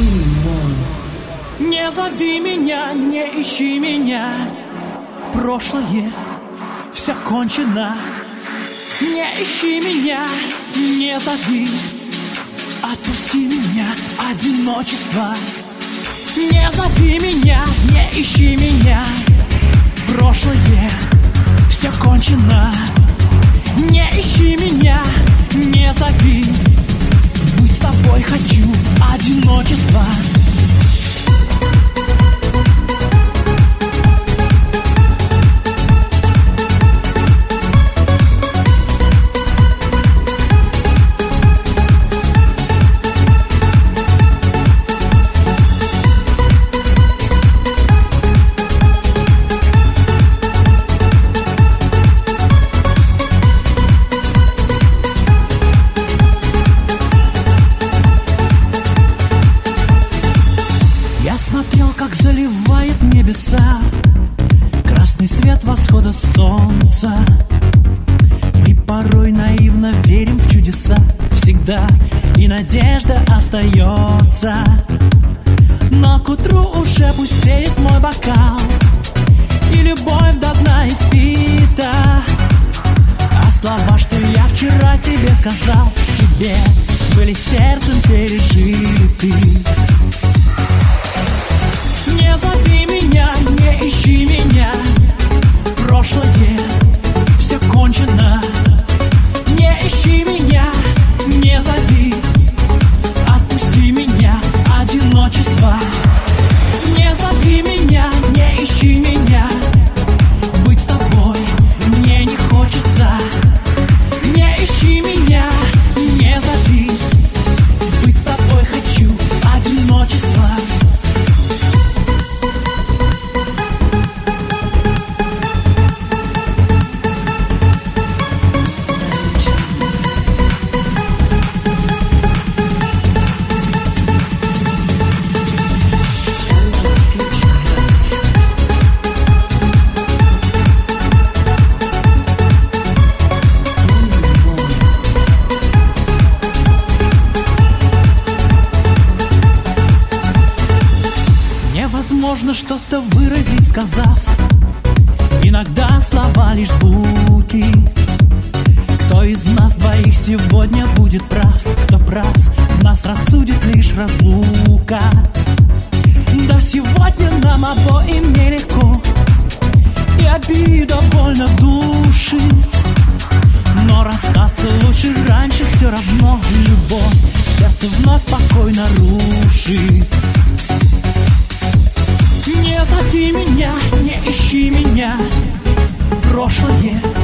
Не зови меня, не ищи меня. Прошлое все кончено. Не ищи меня, не зови. Отпусти меня, одиночество. Не зови меня, не ищи меня. Прошлое все кончено. Не ищи меня, не зови. Быть с тобой хочу, одиночество. Смотрел, как заливает небеса красный свет восхода солнца. Мы порой наивно верим в чудеса всегда, и надежда остается. Но к утру уже пустеет мой бокал, и любовь до дна испита. А слова, что я вчера тебе сказал, тебе были сердцем пережиты. Не зови меня, не ищи меня. Прошлое все кончено. Не ищи меня, не зови. Отпусти меня, одиночество. Не зови меня, не ищи меня. Быть с тобой мне не хочется. Не ищи меня, не зови. Быть с тобой хочу, одиночество. Невозможно что-то выразить, сказав. Иногда слова лишь звуки. Кто из нас двоих сегодня будет прав? Кто прав? Нас рассудит лишь разлука. Да сегодня нам обоим нелегко, и обида больно душит. Но расстаться лучше раньше, все равно любовь в сердце вновь спокойно рушит. Не зови меня, не ищи меня. Прошлое